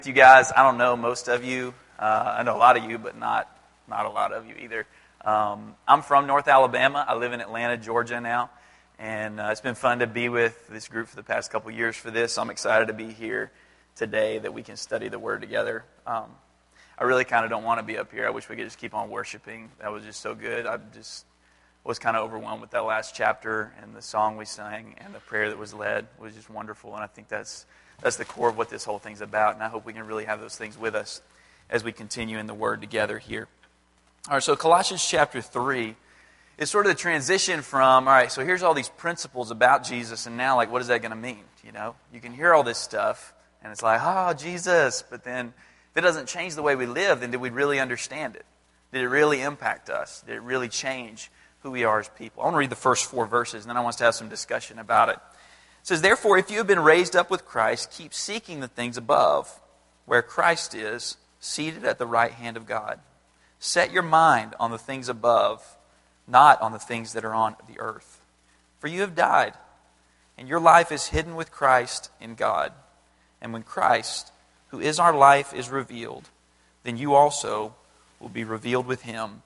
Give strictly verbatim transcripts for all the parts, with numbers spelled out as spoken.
You guys, I don't know most of you. Uh, I know a lot of you, but not not a lot of you either. Um, I'm from North Alabama. I live in Atlanta, Georgia now, and uh, it's been fun to be with this group for the past couple years for this. I'm excited to be here today that we can study the Word together. Um, I really kind of don't want to be up here. I wish we could just keep on worshiping. That was just so good. I just was kind of overwhelmed with that last chapter, and the song we sang and the prayer that was led was just wonderful, and I think that's That's the core of what this whole thing's about, and I hope we can really have those things with us as we continue in the Word together here. All right, so Colossians chapter three is sort of the transition from, all right, so here's all these principles about Jesus, and now, like, what is that going to mean? You know, you can hear all this stuff, and it's like, oh, Jesus, but then if it doesn't change the way we live, then did we really understand it? Did it really impact us? Did it really change who we are as people? I want to read the first four verses, and then I want us to have some discussion about it. It says, therefore, if you have been raised up with Christ, keep seeking the things above, where Christ is, seated at the right hand of God. Set your mind on the things above, not on the things that are on the earth. For you have died, and your life is hidden with Christ in God. And when Christ, who is our life, is revealed, then you also will be revealed with Him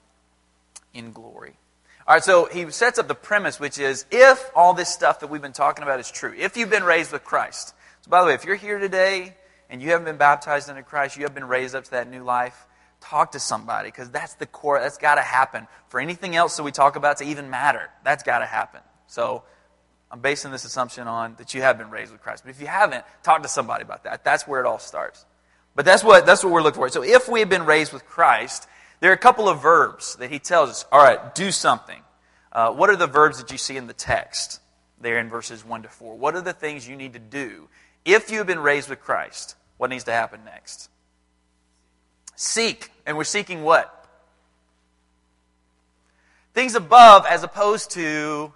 in glory. All right, so he sets up the premise, which is, if all this stuff that we've been talking about is true, if you've been raised with Christ. So by the way, if you're here today and you haven't been baptized into Christ, you have been raised up to that new life, talk to somebody, because that's the core, that's got to happen. For anything else that we talk about to even matter, that's got to happen. So I'm basing this assumption on that you have been raised with Christ. But if you haven't, talk to somebody about that. That's where it all starts. But that's what, that's what we're looking for. So if we have been raised with Christ, there are a couple of verbs that he tells us. All right, do something. Uh, what are the verbs that you see in the text there in verses one to four? What are the things you need to do if you've been raised with Christ? What needs to happen next? Seek. And we're seeking what? Things above as opposed to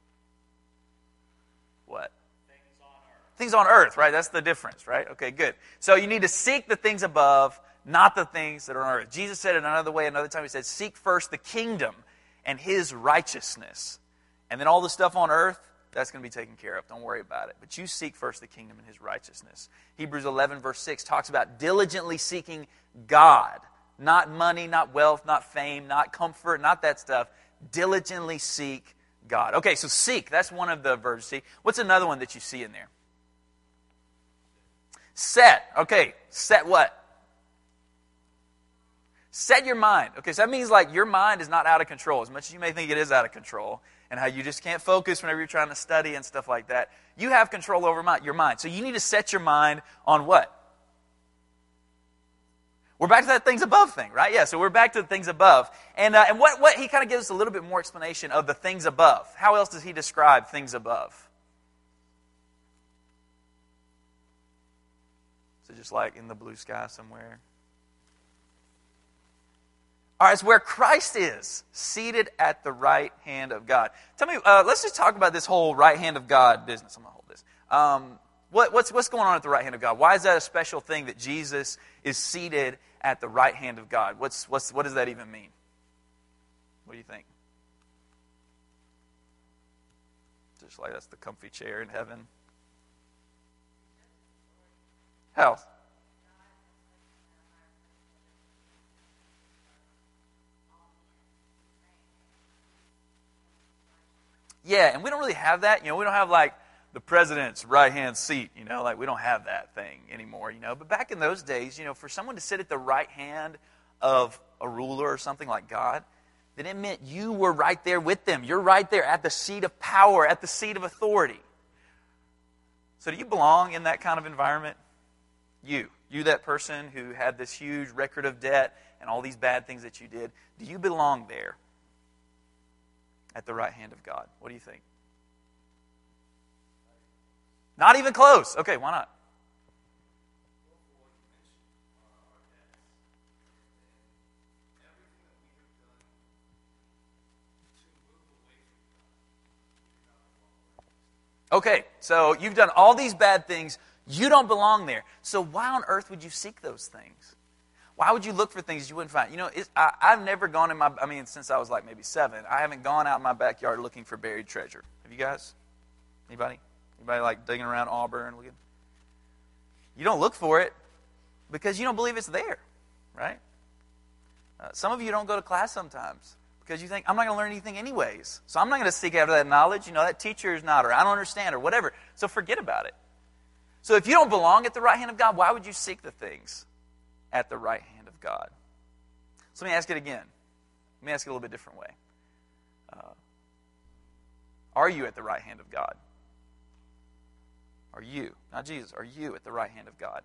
what? Things on earth. Things on earth, right? That's the difference, right? Okay, good. So you need to seek the things above, not the things that are on earth. Jesus said it another way, another time he said, seek first the kingdom and His righteousness. And then all the stuff on earth, that's going to be taken care of. Don't worry about it. But you seek first the kingdom and His righteousness. Hebrews eleven verse six talks about diligently seeking God. Not money, not wealth, not fame, not comfort, not that stuff. Diligently seek God. Okay, so seek, that's one of the verbs. See, what's another one that you see in there? Set. Okay, set what? Set your mind. Okay, so that means like your mind is not out of control. As much as you may think it is out of control, and how you just can't focus whenever you're trying to study and stuff like that, you have control over your mind. So you need to set your mind on what? We're back to that things above thing, right? Yeah, so we're back to the things above. And uh, and what, what he kind of gives us a little bit more explanation of the things above. How else does he describe things above? So just like in the blue sky somewhere. All right, it's where Christ is, seated at the right hand of God. Tell me, uh, let's just talk about this whole right hand of God business. I'm going to hold this. Um, what, what's, what's going on at the right hand of God? Why is that a special thing that Jesus is seated at the right hand of God? What's, what's, what does that even mean? What do you think? Just like that's the comfy chair in heaven. How else? Yeah, and we don't really have that. You know, we don't have like the president's right-hand seat, you know, like we don't have that thing anymore, you know. But back in those days, you know, for someone to sit at the right hand of a ruler or something like God, then it meant you were right there with them. You're right there at the seat of power, at the seat of authority. So do you belong in that kind of environment? You. You, that person who had this huge record of debt and all these bad things that you did, do you belong there? At the right hand of God. What do you think? Not even close. Okay, why not? Okay, so you've done all these bad things. You don't belong there. So why on earth would you seek those things? Why would you look for things you wouldn't find? You know, it's, I, I've never gone in my, I mean, since I was like maybe seven, I haven't gone out in my backyard looking for buried treasure. Have you guys? Anybody? Anybody like digging around Auburn? Looking? You don't look for it. because you don't believe it's there, right? Uh, some of you don't go to class sometimes because you think, I'm not going to learn anything anyways. So I'm not going to seek after that knowledge. You know, that teacher is not, or I don't understand, or whatever. So forget about it. So if you don't belong at the right hand of God, why would you seek the things at the right hand of God? So let me ask it again. Let me ask it a little bit different way. Uh, are you at the right hand of God? Are you, not Jesus, are you at the right hand of God?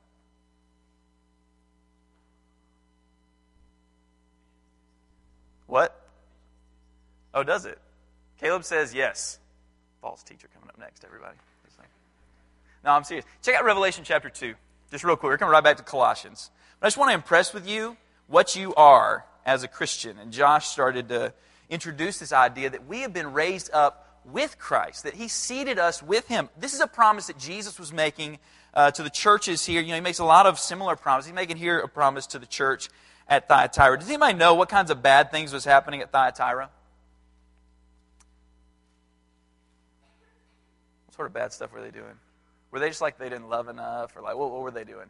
What? Oh, does it? Caleb says yes. False teacher coming up next, everybody. No, I'm serious. Check out Revelation chapter two. Just real quick. We're coming right back to Colossians. But I just want to impress with you what you are as a Christian. And Josh started to introduce this idea that we have been raised up with Christ, that He seated us with Him. This is a promise that Jesus was making uh, to the churches here. You know, He makes a lot of similar promises. He's making here a promise to the church at Thyatira. Does anybody know what kinds of bad things was happening at Thyatira? What sort of bad stuff were they doing? Were they just like they didn't love enough? Or like, what, what were they doing?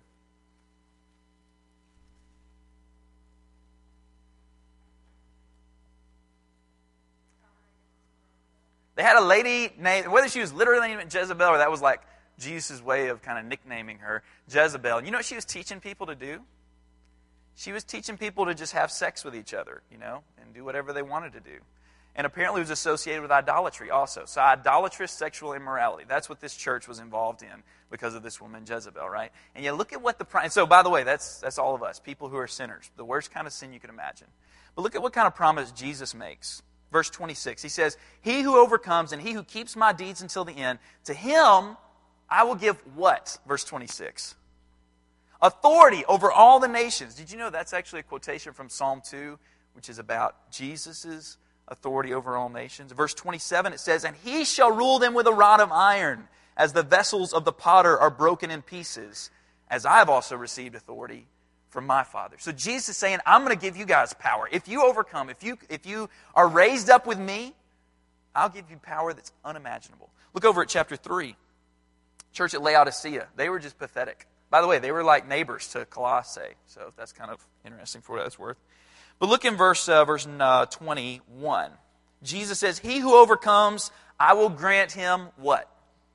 They had a lady named, whether she was literally named Jezebel or that was like Jesus' way of kind of nicknaming her, Jezebel. You know what she was teaching people to do? She was teaching people to just have sex with each other, you know, and do whatever they wanted to do. And apparently it was associated with idolatry also. So idolatrous sexual immorality. That's what this church was involved in because of this woman Jezebel, right? And you look at what the... And so, by the way, that's that's all of us, people who are sinners. The worst kind of sin you can imagine. But look at what kind of promise Jesus makes. Verse twenty-six, He says, He who overcomes and he who keeps my deeds until the end, to him I will give what? Verse twenty-six. Authority over all the nations. Did you know that's actually a quotation from Psalm two, which is about Jesus' authority over all nations? Verse twenty-seven, it says, And he shall rule them with a rod of iron, as the vessels of the potter are broken in pieces, as I have also received authority from my Father. So Jesus is saying, I'm going to give you guys power. If you overcome, if you, if you are raised up with me, I'll give you power that's unimaginable. Look over at chapter three. Church at Laodicea. They were just pathetic. By the way, they were like neighbors to Colossae. So that's kind of interesting for what that's worth. But look in verse, uh, verse uh, twenty-one. Jesus says, He who overcomes, I will grant him what?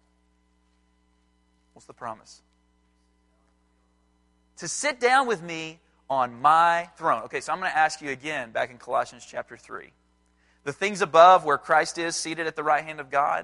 What's the promise? To sit down with me on my throne. Okay, so I'm going to ask you again, back in Colossians chapter three. The things above where Christ is seated at the right hand of God,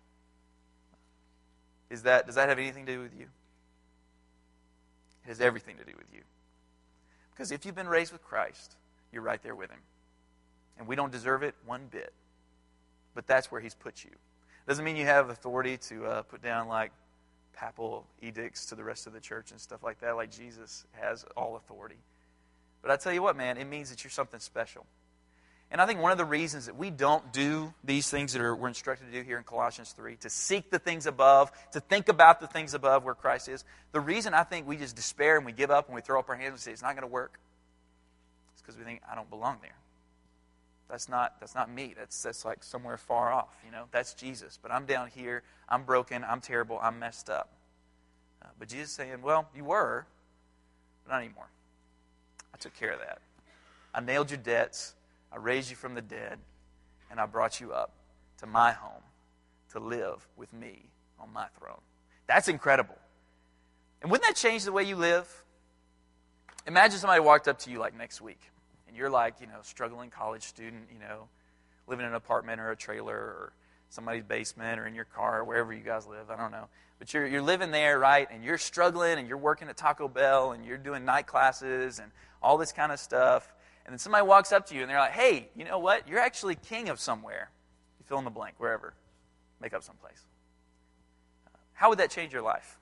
is that, does that have anything to do with you? It has everything to do with you. Because if you've been raised with Christ, you're right there with Him. And we don't deserve it one bit. But that's where He's put you. Doesn't mean you have authority to uh, put down like papal edicts to the rest of the church and stuff like that, like Jesus has all authority. But I tell you what, man, it means that you're something special. And I think one of the reasons that we don't do these things that are, we're instructed to do here in Colossians three, to seek the things above, to think about the things above where Christ is, the reason I think we just despair and we give up and we throw up our hands and say it's not going to work, is because we think, I don't belong there. That's not that's not me. That's that's like somewhere far off, you know. That's Jesus. But I'm down here. I'm broken. I'm terrible. I'm messed up. Uh, but Jesus is saying, well, you were, but not anymore. I took care of that. I nailed your debts. I raised you from the dead. And I brought you up to my home to live with me on my throne. That's incredible. And wouldn't that change the way you live? Imagine somebody walked up to you like next week. And you're like, you know, struggling college student, you know, living in an apartment or a trailer or somebody's basement or in your car or wherever you guys live. I don't know. But you're you're living there, right? And you're struggling and you're working at Taco Bell and you're doing night classes and all this kind of stuff. And then somebody walks up to you and they're like, hey, you know what? You're actually king of somewhere. You fill in the blank, wherever. Make up someplace. How would that change your life?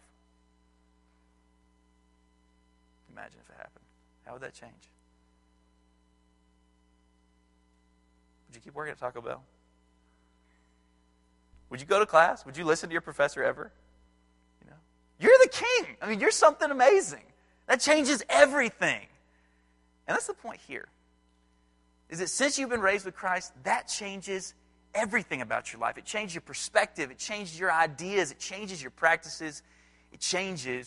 Imagine if it happened. How would that change? Would you keep working at Taco Bell? Would you go to class? Would you listen to your professor ever? You know, you're the king. I mean, you're something amazing. That changes everything. And that's the point here. Is that since you've been raised with Christ, that changes everything about your life. It changes your perspective. It changes your ideas. It changes your practices. It changes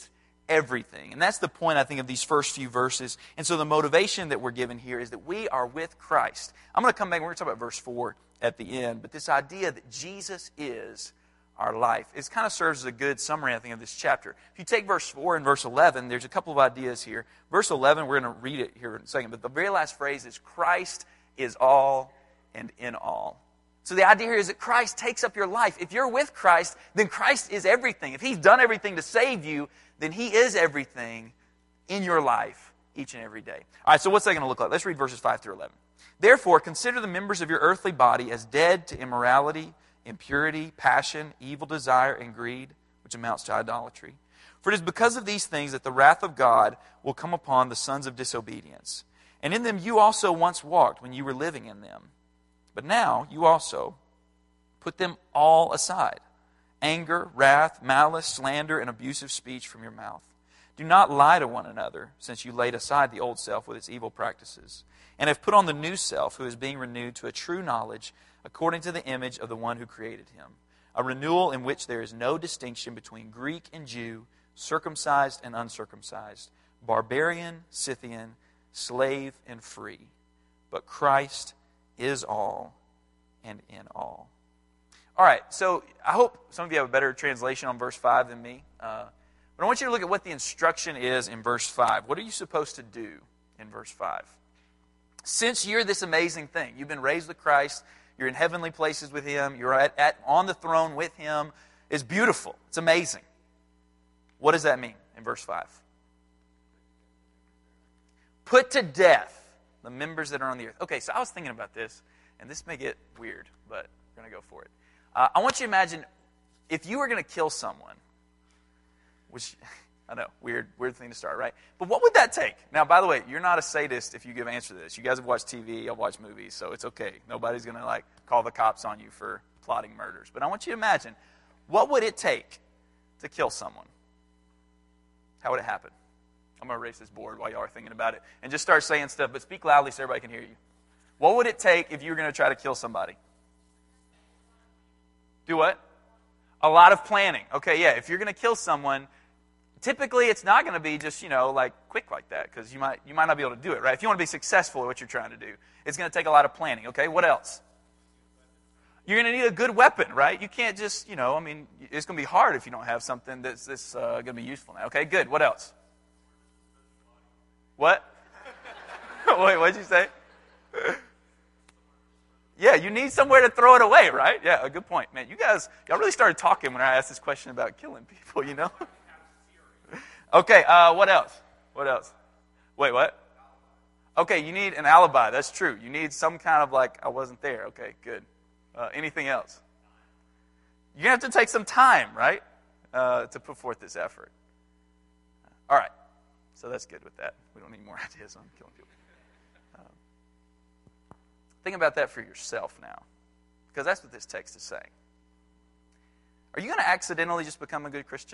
everything. And that's the point, I think, of these first few verses. And so the motivation that we're given here is that we are with Christ. I'm going to come back, we're going to talk about verse four at the end, but this idea that Jesus is our life. It kind of serves as a good summary, I think, of this chapter. If you take verse four and verse eleven, there's a couple of ideas here. Verse eleven, we're going to read it here in a second, but the very last phrase is, Christ is all and in all. So the idea here is that Christ takes up your life. If you're with Christ, then Christ is everything. If He's done everything to save you, then He is everything in your life each and every day. All right, so what's that going to look like? Let's read verses five through eleven. Therefore, consider the members of your earthly body as dead to immorality, impurity, passion, evil desire, and greed, which amounts to idolatry. For it is because of these things that the wrath of God will come upon the sons of disobedience. And in them you also once walked when you were living in them. But now you also put them all aside. Anger, wrath, malice, slander, and abusive speech from your mouth. Do not lie to one another, since you laid aside the old self with its evil practices, and have put on the new self, who is being renewed to a true knowledge according to the image of the one who created him. A renewal in which there is no distinction between Greek and Jew, circumcised and uncircumcised, barbarian, Scythian, slave and free. But Christ is all and in all. All right, so I hope some of you have a better translation on verse five than me. Uh, but I want you to look at what the instruction is in verse five. What are you supposed to do in verse five? Since you're this amazing thing, you've been raised with Christ, you're in heavenly places with Him, you're at, at on the throne with Him, it's beautiful, it's amazing. What does that mean in verse five? Put to death the members that are on the earth. Okay, so I was thinking about this, and this may get weird, but we're going to go for it. Uh, I want you to imagine if you were going to kill someone, which, I know, weird weird thing to start, right? But what would that take? Now, by the way, you're not a sadist if you give an answer to this. You guys have watched T V, I've watched movies, so it's okay. Nobody's going to, like, call the cops on you for plotting murders. But I want you to imagine, what would it take to kill someone? How would it happen? I'm going to erase this board while y'all are thinking about it and just start saying stuff, but speak loudly so everybody can hear you. What would it take if you were going to try to kill somebody? Do what? A lot of planning. Okay, yeah, if you're going to kill someone, typically it's not going to be just, you know, like quick like that, because you might you might not be able to do it, right? If you want to be successful at what you're trying to do, it's going to take a lot of planning. Okay, what else? You're going to need a good weapon, right? You can't just, you know, I mean, it's going to be hard if you don't have something that's, that's uh, going to be useful now. Okay, good. What else? What? Wait, what did you say? Yeah, you need somewhere to throw it away, right? Yeah, a good point. Man, you guys, y'all really started talking when I asked this question about killing people, you know? Okay, uh, what else? What else? Wait, what? Okay, you need an alibi. That's true. You need some kind of like, I wasn't there. Okay, good. Uh, anything else? You're going to have to take some time, right, uh, to put forth this effort. All right, so that's good with that. We don't need more ideas on killing people. Um, think about that for yourself now, because that's what this text is saying. Are you going to accidentally just become a good Christian?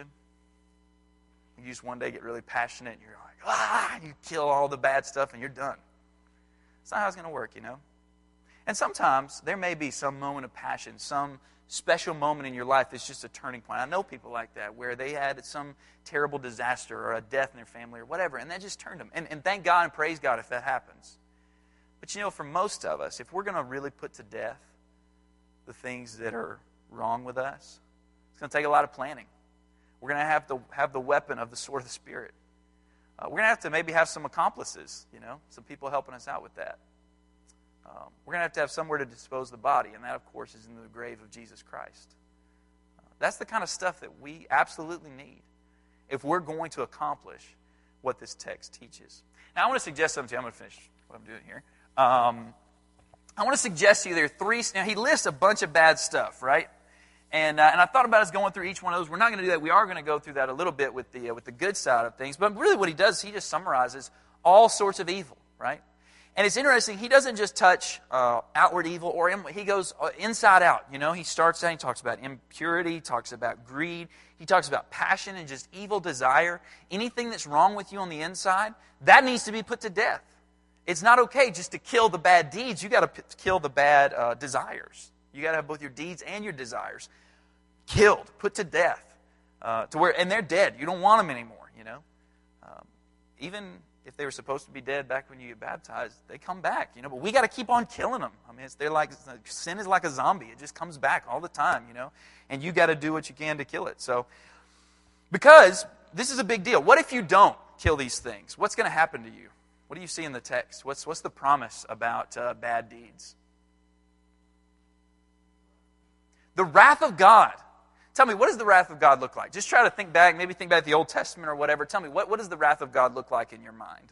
You just one day get really passionate and you're like, ah, you kill all the bad stuff and you're done. It's not how it's going to work, you know. And sometimes there may be some moment of passion, some special moment in your life that's just a turning point. I know people like that, where they had some terrible disaster or a death in their family or whatever, and that just turned them. And, and thank God and praise God if that happens. But you know, for most of us, if we're going to really put to death the things that are wrong with us, it's going to take a lot of planning. We're going to have to have the weapon of the sword of the Spirit. Uh, we're going to have to maybe have some accomplices, you know, some people helping us out with that. Um, we're going to have to have somewhere to dispose the body, and that, of course, is in the grave of Jesus Christ. Uh, that's the kind of stuff that we absolutely need if we're going to accomplish what this text teaches. Now, I want to suggest something to you. I'm going to finish what I'm doing here. Um, I want to suggest to you there are three. Now, he lists a bunch of bad stuff, right? And uh, and I thought about us going through each one of those. We're not going to do that. We are going to go through that a little bit with the uh, with the good side of things. But really, what he does is he just summarizes all sorts of evil, right? And it's interesting. He doesn't just touch uh, outward evil, or in, he goes inside out. You know, he starts out. He talks about impurity. He talks about greed. He talks about passion and just evil desire. Anything that's wrong with you on the inside, that needs to be put to death. It's not okay just to kill the bad deeds. You got to p- kill the bad uh, desires. You got to have both your deeds and your desires killed, put to death, uh, to where, and they're dead. You don't want them anymore. you know. Um, even if they were supposed to be dead back when you get baptized, they come back, you know. But we got to keep on killing them. I mean, it's, they're like, sin is like a zombie. It just comes back all the time, you know. And you got to do what you can to kill it. So, because this is a big deal. What if you don't kill these things? What's going to happen to you? What do you see in the text? What's, what's the promise about uh, bad deeds? The wrath of God. Tell me, what does the wrath of God look like? Just try to think back, maybe think back to the Old Testament or whatever. Tell me, what, what does the wrath of God look like in your mind?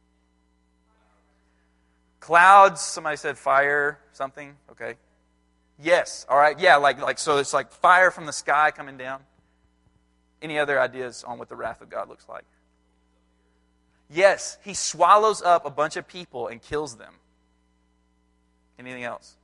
Clouds, somebody said fire, something, okay. Yes, all right, yeah, like, like so it's like fire from the sky coming down. Any other ideas on what the wrath of God looks like? Yes, he swallows up a bunch of people and kills them. Anything else?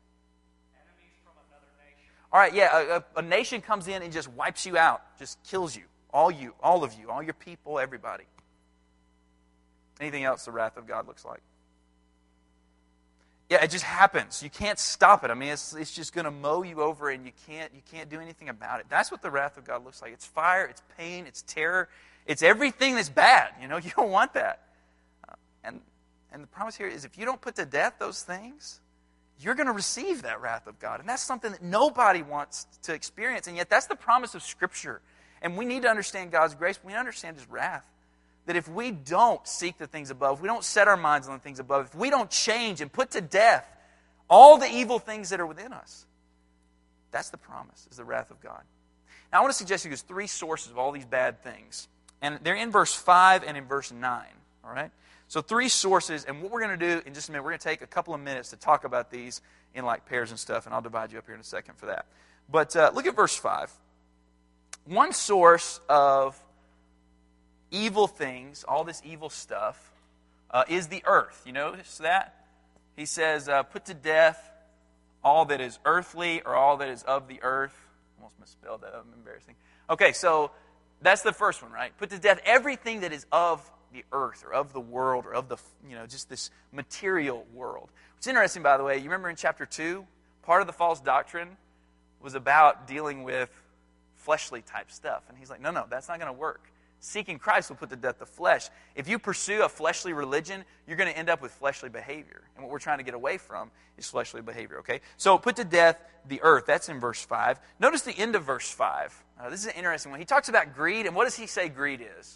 All right, yeah, a, a nation comes in and just wipes you out, just kills you, all you, all of you, all your people, everybody. Anything else the wrath of God looks like? Yeah, it just happens. You can't stop it. I mean, it's it's just going to mow you over, and you can't you can't do anything about it. That's what the wrath of God looks like. It's fire, it's pain, it's terror, it's everything that's bad. You know, you don't want that. Uh, and and the promise here is, if you don't put to death those things, you're going to receive that wrath of God. And that's something that nobody wants to experience. And yet that's the promise of Scripture. And we need to understand God's grace. We need to understand His wrath. That if we don't seek the things above, if we don't set our minds on the things above, if we don't change and put to death all the evil things that are within us, that's the promise, is the wrath of God. Now I want to suggest to you there's three sources of all these bad things. And they're in verse five and in verse nine. All right? So three sources, and what we're going to do in just a minute, we're going to take a couple of minutes to talk about these in like pairs and stuff, and I'll divide you up here in a second for that. But uh, look at verse five. One source of evil things, all this evil stuff, uh, is the earth. You notice that? He says, uh, put to death all that is earthly or all that is of the earth. Almost misspelled that. I'm embarrassing. Okay, so that's the first one, right? Put to death everything that is of the earth or of the world or of the, you know, just this material world. It's interesting, by the way, you remember in chapter two, part of the false doctrine was about dealing with fleshly type stuff. And he's like, no, no, that's not going to work. Seeking Christ will put to death the flesh. If you pursue a fleshly religion, you're going to end up with fleshly behavior. And what we're trying to get away from is fleshly behavior, okay? So put to death the earth. That's in verse five. Notice the end of verse five. Uh, this is an interesting one. He talks about greed, and what does he say greed is?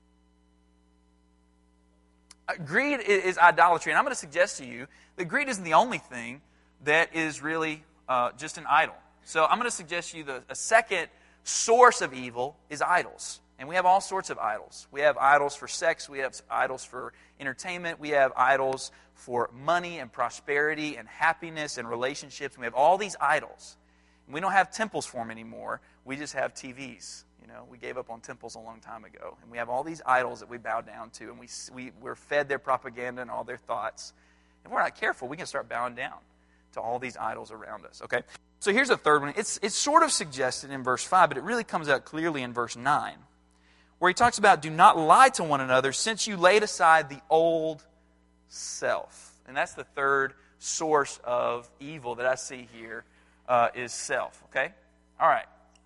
Uh, greed is, is idolatry. And I'm going to suggest to you that greed isn't the only thing that is really uh, just an idol. So I'm going to suggest to you that a second source of evil is idols. And we have all sorts of idols. We have idols for sex. We have idols for entertainment. We have idols for money and prosperity and happiness and relationships. We have all these idols. And we don't have temples for them anymore. We just have T Vs. You know, we gave up on temples a long time ago. And we have all these idols that we bow down to. And we, we, we're fed their propaganda and all their thoughts. And if we're not careful, we can start bowing down to all these idols around us. Okay? So here's a third one. It's, it's sort of suggested in verse five, but it really comes out clearly in verse nine. Where he talks about, do not lie to one another, since you laid aside the old self. And that's the third source of evil that I see here, uh, is self. Okay? All right.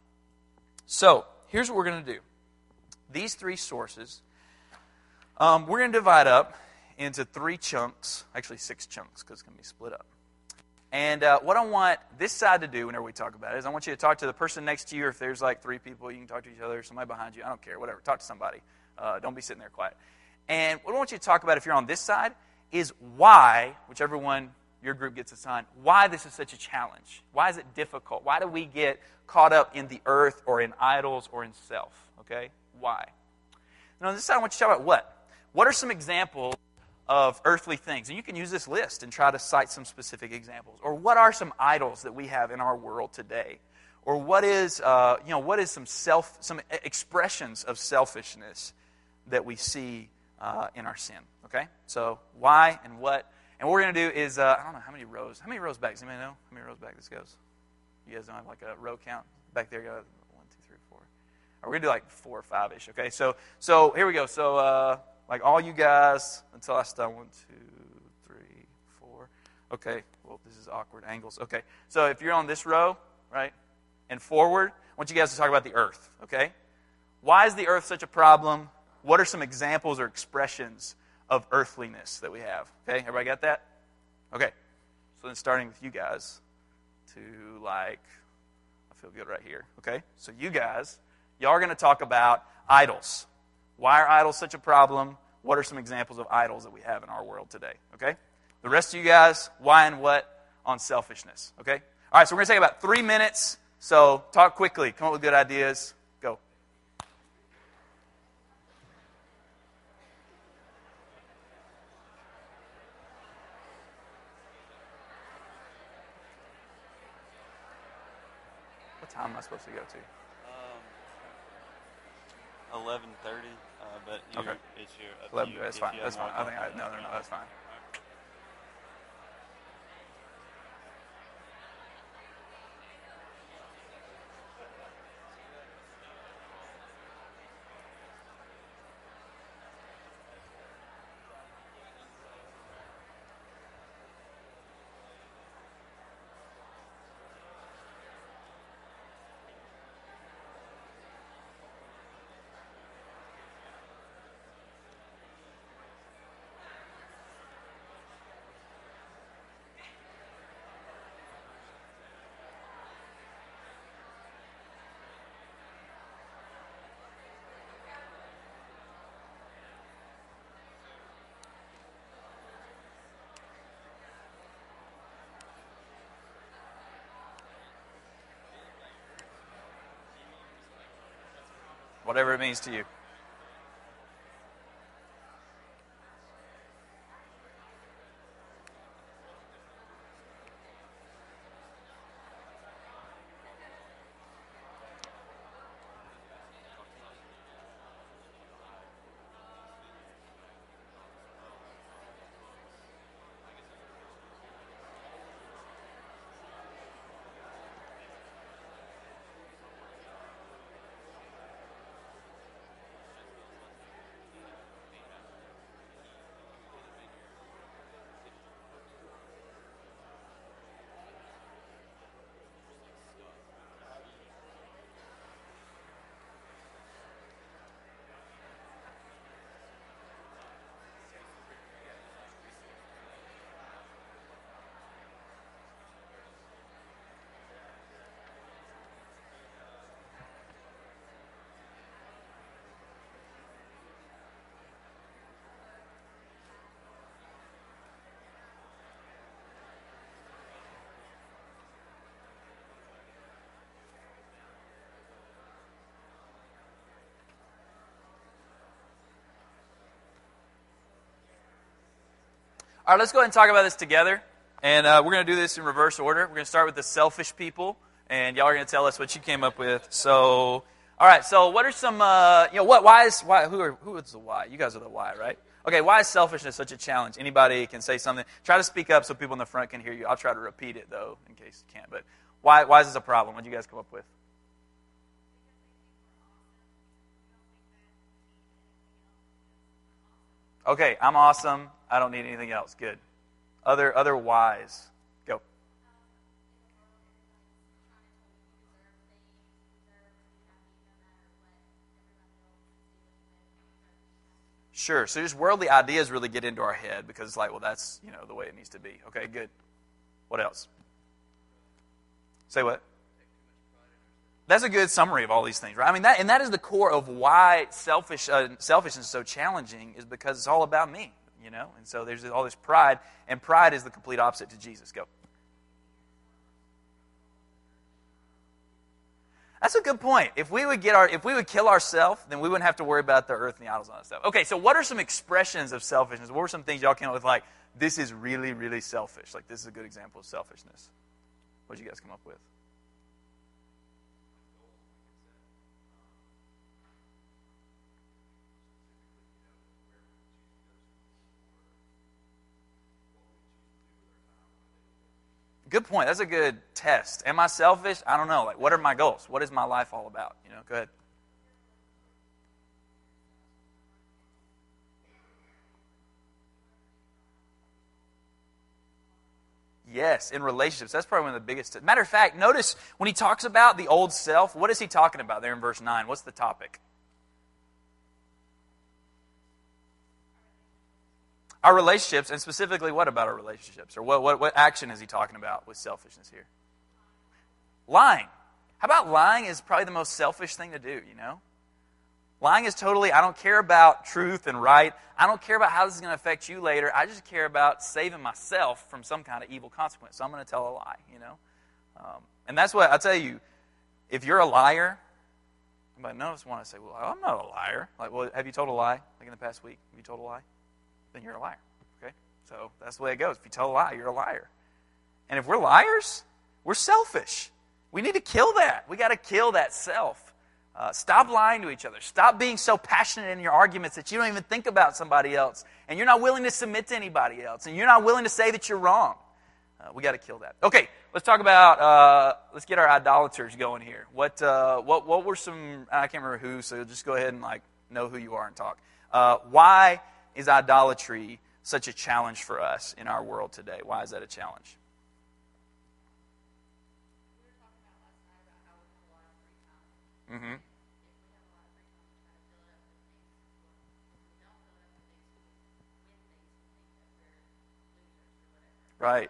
So, here's what we're going to do. These three sources, um, we're going to divide up into three chunks. Actually, six chunks, because it's going to be split up. And uh, what I want this side to do whenever we talk about it is I want you to talk to the person next to you, or if there's like three people, you can talk to each other, somebody behind you, I don't care, whatever. Talk to somebody. Uh, don't be sitting there quiet. And what I want you to talk about if you're on this side is why, whichever one your group gets assigned, why this is such a challenge. Why is it difficult? Why do we get caught up in the earth or in idols or in self? Okay? Why? And on this side, I want you to talk about what? What are some examples of earthly things? And you can use this list and try to cite some specific examples. Or what are some idols that we have in our world today? Or what is, uh, you know, what is some self, some expressions of selfishness that we see uh, in our sin? Okay, so why and what, and what we're going to do is, uh, I don't know how many rows. How many rows back? Does anybody know how many rows back this goes? You guys don't have like a row count back there? You got one, two, three, four. Or we're going to do like four or five ish. Okay, so so here we go. So. Uh, Like all you guys, until I start. One, two, three, four. Okay, well, this is awkward angles. Okay, so if you're on this row, right, and forward, I want you guys to talk about the earth, okay? Why is the earth such a problem? what are some examples or expressions of earthliness that we have? Okay, everybody got that? Okay, so then starting with you guys to like, I feel good right here. Okay, so you guys, y'all are going to talk about idols. Why are idols such a problem? What are some examples of idols that we have in our world today? Okay, the rest of you guys, why and what on selfishness? Okay, all right, so we're going to take about three minutes. So talk quickly, come up with good ideas. Go. What time am I supposed to go to? Um, eleven thirty. Uh, but you, Okay. it's your. Up to eleven, you. that's If fine. you That's have fine. more I think I, time, no, no, no, that's fine. Whatever it means to you. All right, let's go ahead and talk about this together. And uh, we're going to do this in reverse order. We're going to start with the selfish people, and y'all are going to tell us what you came up with. So, all right. So, what are some? Uh, you know, what? Why is why? Who are who is the why? You guys are the why, right? Okay. Why is selfishness such a challenge? Anybody can say something. Try to speak up so people in the front can hear you. I'll try to repeat it though, in case you can't. But why? Why is this a problem? What did you guys come up with? Okay, I'm awesome. I don't need anything else. Good. Other other whys. Go. Sure. So just worldly ideas really get into our head because it's like, well, that's, you know, the way it needs to be. Okay, good. What else? Say what? That's a good summary of all these things, right? I mean, that and that is the core of why selfish uh, selfishness is so challenging, is because it's all about me, you know. And so there's all this pride, and pride is the complete opposite to Jesus. Go. That's a good point. If we would get our, if we would kill ourselves, then we wouldn't have to worry about the earth and the idols and all that stuff. Okay, so what are some expressions of selfishness? What were some things y'all came up with? Like, this is really, really selfish. Like, this is a good example of selfishness. What did you guys come up with? Good point. That's a good test. Am I selfish? I don't know. Like, what are my goals? What is my life all about? You know, go ahead. Yes, in relationships. That's probably one of the biggest. Matter of fact, notice when he talks about the old self, what is he talking about there in verse nine? What's the topic? Our relationships, and specifically what about our relationships? Or what, what, what action is he talking about with selfishness here? Lying. How about lying is probably the most selfish thing to do, you know? Lying is totally, I don't care about truth and right. I don't care about how this is going to affect you later. I just care about saving myself from some kind of evil consequence. So I'm going to tell a lie, you know? Um, and that's what, I tell you, if you're a liar, but none of us want to say, well, I'm not a liar. Like, well, have you told a lie? Like in the past week, have you told a lie? Then you're a liar, okay? So that's the way it goes. If you tell a lie, you're a liar. And if we're liars, we're selfish. We need to kill that. We got to kill that self. Uh, stop lying to each other. Stop being so passionate in your arguments that you don't even think about somebody else, and you're not willing to submit to anybody else, and you're not willing to say that you're wrong. Uh, we got to kill that. Okay, let's talk about. Uh, let's get our idolaters going here. What uh, what what were some? I can't remember who. So just go ahead and like know who you are and talk. Uh, why is idolatry such a challenge for us in our world today? Why is that a challenge? Mm-hmm. Right.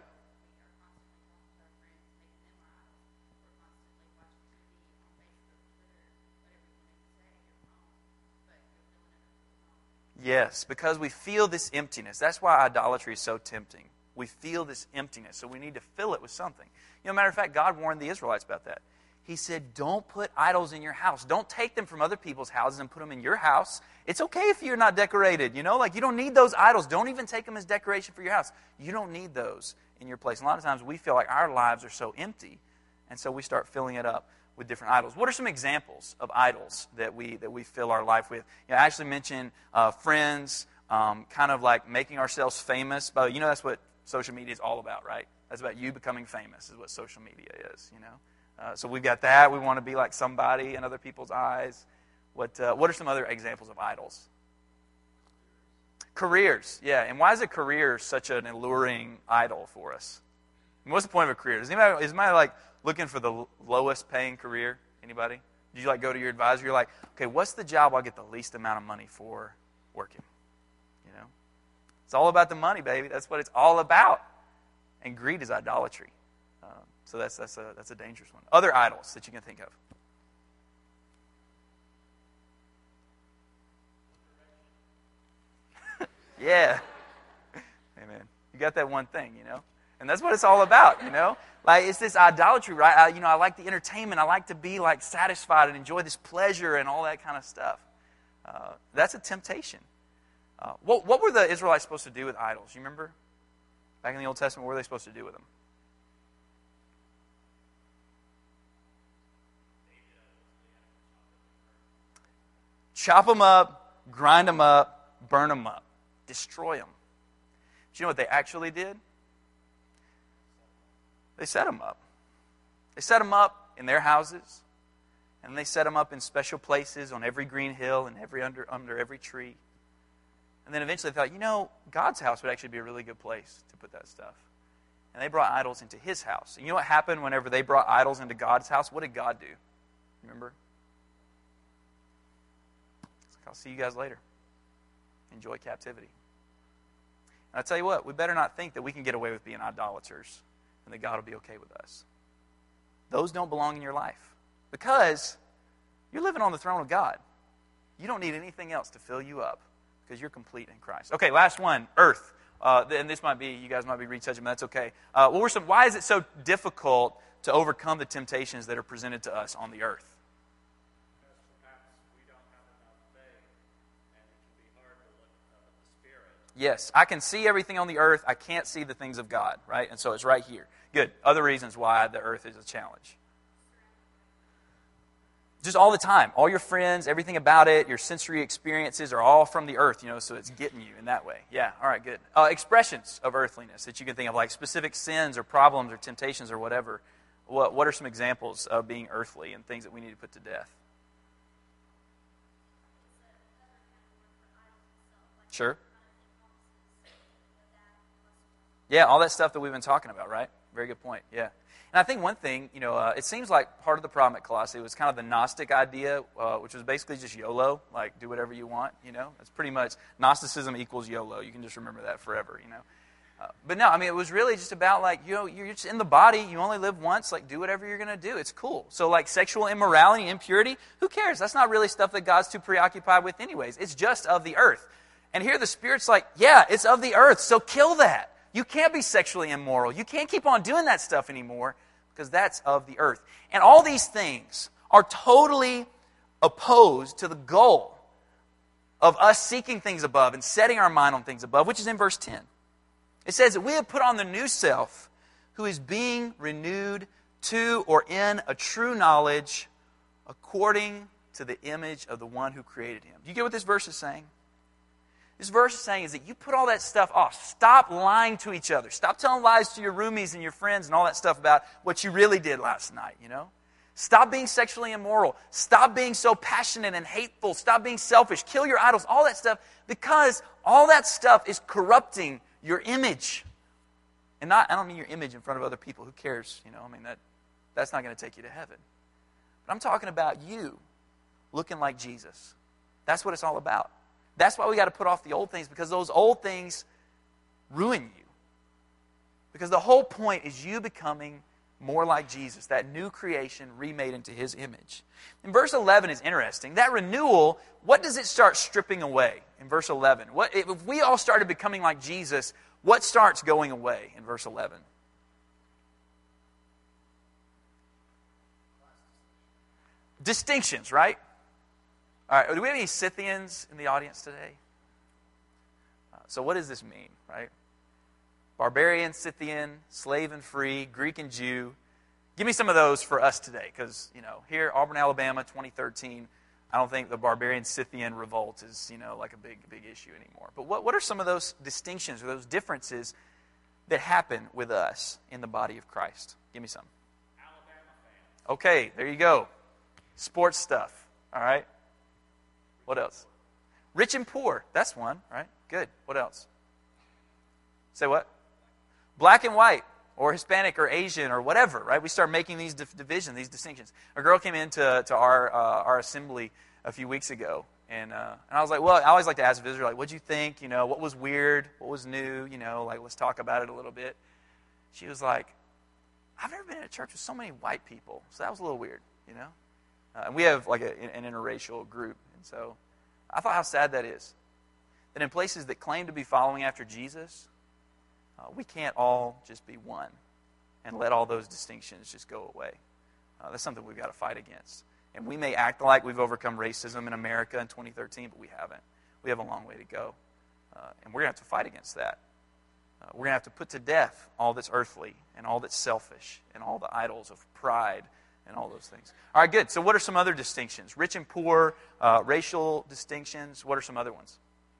Yes, because we feel this emptiness. That's why idolatry is so tempting. We feel this emptiness, so we need to fill it with something. You know, matter of fact, God warned the Israelites about that. He said, don't put idols in your house. Don't take them from other people's houses and put them in your house. It's okay if you're not decorated, you know? Like, you don't need those idols. Don't even take them as decoration for your house. You don't need those in your place. And a lot of times we feel like our lives are so empty, and so we start filling it up with different idols. What are some examples of idols that we that we fill our life with? You know, I actually mentioned uh, friends, um, kind of like making ourselves famous. But you know, that's what social media is all about, right? That's about you becoming famous is what social media is, you know? Uh, so we've got that. We want to be like somebody in other people's eyes. What uh, what are some other examples of idols? Careers, yeah. And why is a career such an alluring idol for us? I mean, what's the point of a career? Is anybody, is anybody like looking for the lowest paying career? Anybody? Did you like go to your advisor? You're like, okay, what's the job I'll get the least amount of money for working? You know, it's all about the money, baby. That's what it's all about. And greed is idolatry. Uh, so that's that's a that's a dangerous one. Other idols that you can think of. Yeah. Amen. You got that one thing, you know? And that's what it's all about, you know? Like, it's this idolatry, right? I, you know, I like the entertainment. I like to be, like, satisfied and enjoy this pleasure and all that kind of stuff. Uh, that's a temptation. Uh, what, what were the Israelites supposed to do with idols? You remember? Back in the Old Testament, what were they supposed to do with them? Chop them up, grind them up, burn them up, destroy them. Do you know what they actually did? They set them up. They set them up in their houses, and they set them up in special places on every green hill and every under under every tree. And then eventually they thought, you know, God's house would actually be a really good place to put that stuff. And they brought idols into His house. And you know what happened whenever they brought idols into God's house? What did God do? Remember? It's like, I'll see you guys later. Enjoy captivity. And I tell you what, we better not think that we can get away with being idolaters and that God will be okay with us. Those don't belong in your life because you're living on the throne of God. You don't need anything else to fill you up because you're complete in Christ. Okay, last one, earth. Uh, and this might be, you guys might be retouching, but that's okay. Uh, what were some? Why is it so difficult to overcome the temptations that are presented to us on the earth? Yes, I can see everything on the earth. I can't see the things of God, right? And so it's right here. Good. Other reasons why the earth is a challenge. Just all the time. All your friends, everything about it, your sensory experiences are all from the earth, you know, so it's getting you in that way. Yeah, all right, good. Uh, expressions of earthliness that you can think of, like specific sins or problems or temptations or whatever. What, what are some examples of being earthly and things that we need to put to death? Sure. Yeah, all that stuff that we've been talking about, right? Very good point, yeah. And I think one thing, you know, uh, it seems like part of the problem at Colossae was kind of the Gnostic idea, uh, which was basically just YOLO, like do whatever you want, you know? That's pretty much, Gnosticism equals YOLO. You can just remember that forever, you know? Uh, but no, I mean, it was really just about like, you know, you're just in the body, you only live once, like do whatever you're going to do. It's cool. So like sexual immorality, impurity, who cares? That's not really stuff that God's too preoccupied with anyways. It's just of the earth. And here the Spirit's like, yeah, it's of the earth, so kill that. You can't be sexually immoral. You can't keep on doing that stuff anymore because that's of the earth. And all these things are totally opposed to the goal of us seeking things above and setting our mind on things above, which is in verse ten. It says that we have put on the new self who is being renewed to or in a true knowledge according to the image of the one who created him. Do you get what this verse is saying? This verse is saying is that you put all that stuff off. Stop lying to each other. Stop telling lies to your roomies and your friends and all that stuff about what you really did last night, you know? Stop being sexually immoral. Stop being so passionate and hateful. Stop being selfish. Kill your idols, all that stuff, because all that stuff is corrupting your image. And not, I don't mean your image in front of other people. Who cares? You know, I mean, that that's not going to take you to heaven. But I'm talking about you looking like Jesus. That's what it's all about. That's why we got to put off the old things, because those old things ruin you. Because the whole point is you becoming more like Jesus, that new creation remade into His image. And verse eleven is interesting. That renewal, what does it start stripping away in verse eleven? What, if we all started becoming like Jesus, what starts going away in verse eleven? Distinctions, right? All right, do we have any Scythians in the audience today? Uh, so what does this mean, right? Barbarian, Scythian, slave and free, Greek and Jew. Give me some of those for us today, because, you know, here, Auburn, Alabama, twenty thirteen, I don't think the barbarian Scythian revolt is, you know, like a big, big issue anymore. But what, what are some of those distinctions or those differences that happen with us in the body of Christ? Give me some. Alabama fan. Okay, there you go. Sports stuff, all right? What else? Rich and poor. That's one, right? Good. What else? Say what? Black and white, or Hispanic, or Asian, or whatever, right? We start making these divisions, these distinctions. A girl came into to our uh, our assembly a few weeks ago, and uh, and I was like, well, I always like to ask visitors, like, what'd you think? You know, what was weird? What was new? You know, like, let's talk about it a little bit. She was like, I've never been in a church with so many white people, so that was a little weird, you know? Uh, and we have, like, a, an interracial group. So I thought how sad that is. That in places that claim to be following after Jesus, uh, we can't all just be one and let all those distinctions just go away. Uh, that's something we've got to fight against. And we may act like we've overcome racism in America in twenty thirteen, but we haven't. We have a long way to go. Uh, and we're going to have to fight against that. Uh, we're going to have to put to death all that's earthly and all that's selfish and all the idols of pride and all those things. All right, good. So what are some other distinctions? Rich and poor, uh, racial distinctions. What are some other ones?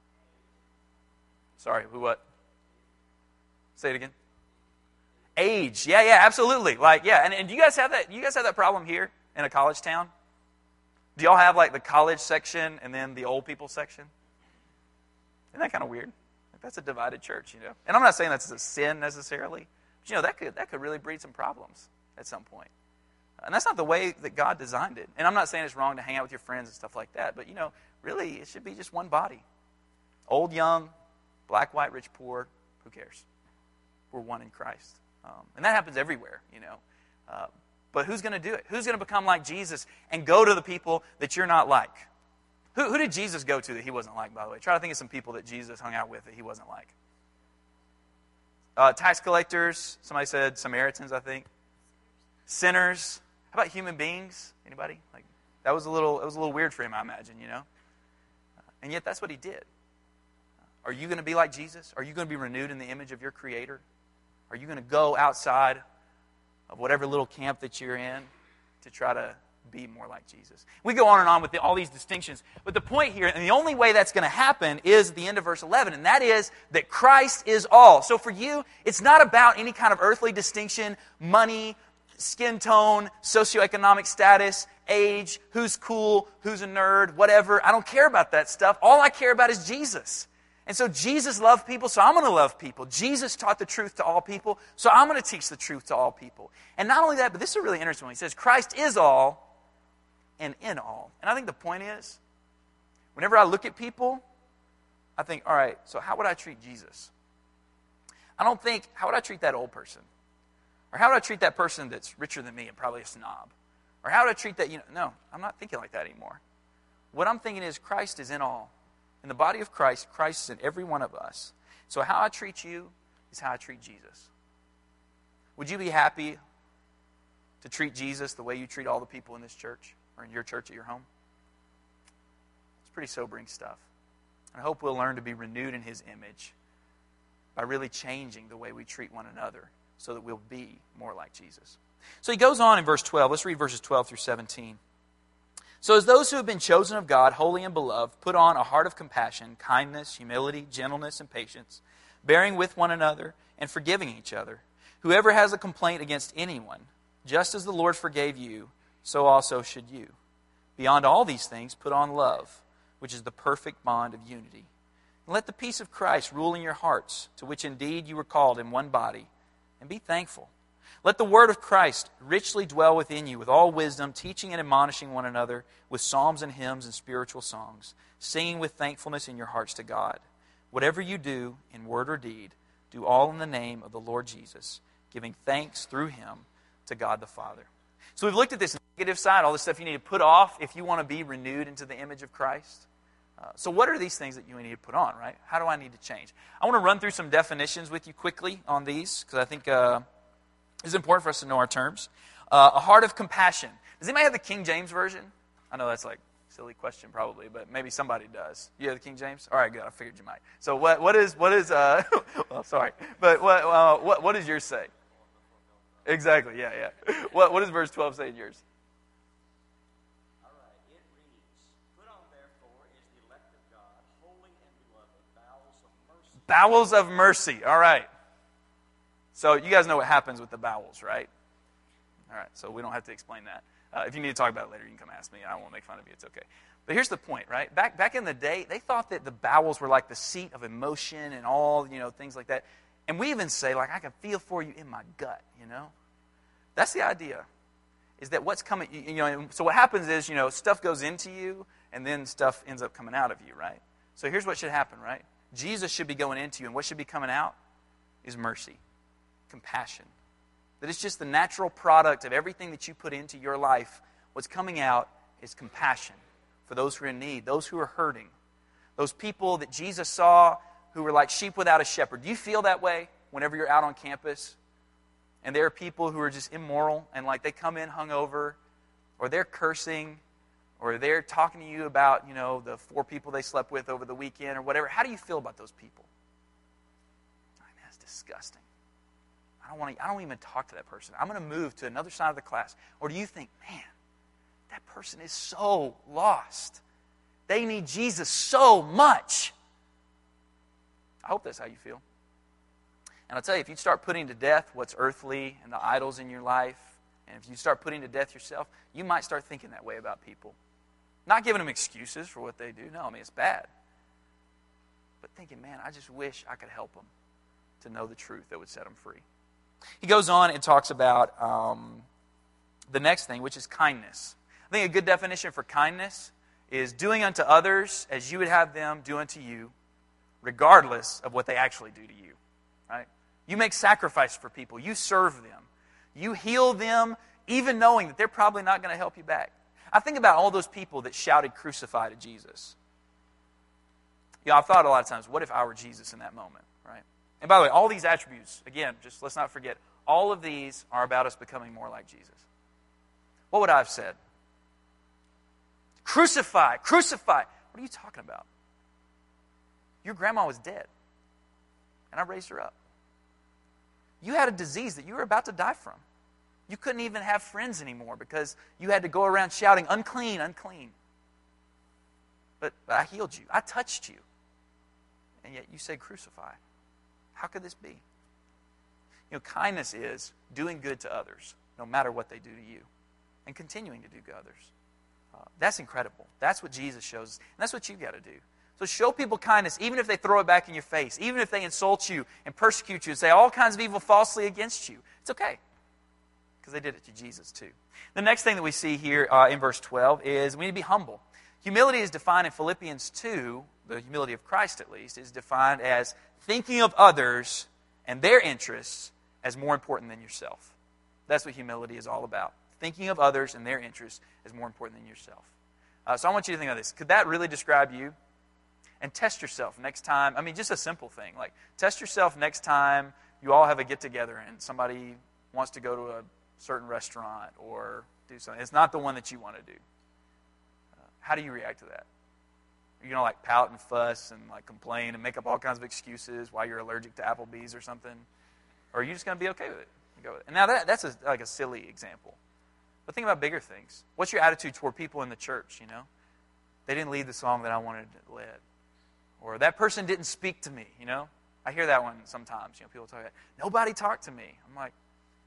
Sorry, who what? Say it again. Age. Yeah, yeah, absolutely. Like, yeah, and, and do you guys have that? Do you guys have that problem here in a college town? Do y'all have like the college section and then the old people section? Isn't that kind of weird? Like, that's a divided church, you know. And I'm not saying that's a sin necessarily, but you know that could that could really breed some problems at some point. And that's not the way that God designed it. And I'm not saying it's wrong to hang out with your friends and stuff like that. But, you know, really, it should be just one body. Old, young, black, white, rich, poor, who cares? We're one in Christ. Um, and that happens everywhere, you know. Uh, but who's going to do it? Who's going to become like Jesus and go to the people that you're not like? Who, who did Jesus go to that he wasn't like, by the way? Try to think of some people that Jesus hung out with that he wasn't like. Uh, tax collectors. Somebody said Samaritans, I think. Sinners. How about human beings? Anybody? Like that was a little it was a little weird for him, I imagine, you know? Uh, and yet that's what he did. Are you going to be like Jesus? Are you going to be renewed in the image of your Creator? Are you going to go outside of whatever little camp that you're in to try to be more like Jesus? We go on and on with the, all these distinctions. But the point here, and the only way that's going to happen is at the end of verse eleven, and that is that Christ is all. So for you, it's not about any kind of earthly distinction, money, skin tone, socioeconomic status, age, who's cool, who's a nerd, whatever. I don't care about that stuff. All I care about is Jesus. And so Jesus loved people, so I'm going to love people. Jesus taught the truth to all people, so I'm going to teach the truth to all people. And not only that, but this is really interesting. He says, Christ is all and in all. And I think the point is, whenever I look at people, I think, all right, so how would I treat Jesus? I don't think, how would I treat that old person? Or how would I treat that person that's richer than me and probably a snob? Or how would I treat that, you know, no, I'm not thinking like that anymore. What I'm thinking is Christ is in all. In the body of Christ, Christ is in every one of us. So how I treat you is how I treat Jesus. Would you be happy to treat Jesus the way you treat all the people in this church or in your church at your home? It's pretty sobering stuff. And I hope we'll learn to be renewed in His image by really changing the way we treat one another so that we'll be more like Jesus. So he goes on in verse twelve. Let's read verses twelve through seventeen. So as those who have been chosen of God, holy and beloved, put on a heart of compassion, kindness, humility, gentleness, and patience, bearing with one another and forgiving each other. Whoever has a complaint against anyone, just as the Lord forgave you, so also should you. Beyond all these things, put on love, which is the perfect bond of unity. And let the peace of Christ rule in your hearts, to which indeed you were called in one body, and be thankful. Let the word of Christ richly dwell within you with all wisdom, teaching and admonishing one another with psalms and hymns and spiritual songs, singing with thankfulness in your hearts to God. Whatever you do, in word or deed, do all in the name of the Lord Jesus, giving thanks through Him to God the Father. So we've looked at this negative side, all the stuff you need to put off if you want to be renewed into the image of Christ. Uh, so what are these things that you need to put on, right? How do I need to change? I want to run through some definitions with you quickly on these, because I think uh, it's important for us to know our terms. Uh, a heart of compassion. Does anybody have the King James Version? I know that's like a silly question probably, but maybe somebody does. You have the King James? All right, good. I figured you might. So what what is, what is uh, well, sorry, but what, uh, what what does yours say? Exactly, yeah, yeah. What What does verse twelve say in yours? All right, it reads, put on therefore is the elect of God, holy and beloved, bowels of mercy. Bowels of mercy, all right. So you guys know what happens with the bowels, right? All right, so we don't have to explain that. Uh, if you need to talk about it later, you can come ask me. I won't make fun of you. It's okay. But here's the point, right? Back back in the day, they thought that the bowels were like the seat of emotion and all, you know, things like that. And we even say, like, I can feel for you in my gut, you know? That's the idea, is that what's coming, you, you know, so what happens is, you know, stuff goes into you, and then stuff ends up coming out of you, right? So here's what should happen, right? Jesus should be going into you, and what should be coming out is mercy, compassion. That it's just the natural product of everything that you put into your life. What's coming out is compassion for those who are in need, those who are hurting, those people that Jesus saw who were like sheep without a shepherd. Do you feel that way whenever you're out on campus? And there are people who are just immoral, and like they come in hungover, or they're cursing, or they're talking to you about, you know, the four people they slept with over the weekend or whatever. How do you feel about those people? I mean, that's disgusting. I don't want to, I don't even talk to that person. I'm going to move to another side of the class. Or do you think, man, that person is so lost. They need Jesus so much. I hope that's how you feel. And I'll tell you, if you start putting to death what's earthly and the idols in your life, and if you start putting to death yourself, you might start thinking that way about people. Not giving them excuses for what they do. No, I mean, it's bad. But thinking, man, I just wish I could help them to know the truth that would set them free. He goes on and talks about um, the next thing, which is kindness. I think a good definition for kindness is doing unto others as you would have them do unto you, regardless of what they actually do to you. Right? You make sacrifice for people. You serve them. You heal them, even knowing that they're probably not going to help you back. I think about all those people that shouted crucify to Jesus. You know, I've thought a lot of times, what if I were Jesus in that moment, right? And by the way, all these attributes, again, just let's not forget, all of these are about us becoming more like Jesus. What would I have said? Crucify, crucify. What are you talking about? Your grandma was dead, and I raised her up. You had a disease that you were about to die from. You couldn't even have friends anymore because you had to go around shouting, unclean, unclean. But, but I healed you. I touched you. And yet you said crucify. How could this be? You know, kindness is doing good to others, no matter what they do to you, and continuing to do to others. Uh, that's incredible. That's what Jesus shows us. And that's what you've got to do. So show people kindness, even if they throw it back in your face, even if they insult you and persecute you and say all kinds of evil falsely against you. It's okay, because they did it to Jesus too. The next thing that we see here uh, in verse twelve is we need to be humble. Humility is defined in Philippians two, the humility of Christ at least, is defined as thinking of others and their interests as more important than yourself. That's what humility is all about. Thinking of others and their interests as more important than yourself. Uh, so I want you to think of this. Could that really describe you? And test yourself next time. I mean, just a simple thing. Like, test yourself next time you all have a get-together and somebody wants to go to a certain restaurant or do something. It's not the one that you want to do. Uh, how do you react to that? Are you going to, like, pout and fuss and, like, complain and make up all kinds of excuses why you're allergic to Applebee's or something? Or are you just going to be okay with it? Go with it? And now, that, that's a, like a silly example. But think about bigger things. What's your attitude toward people in the church, you know? They didn't lead the song that I wanted led. Or that person didn't speak to me, you know? I hear that one sometimes. You know, people talk about, nobody talked to me. I'm like,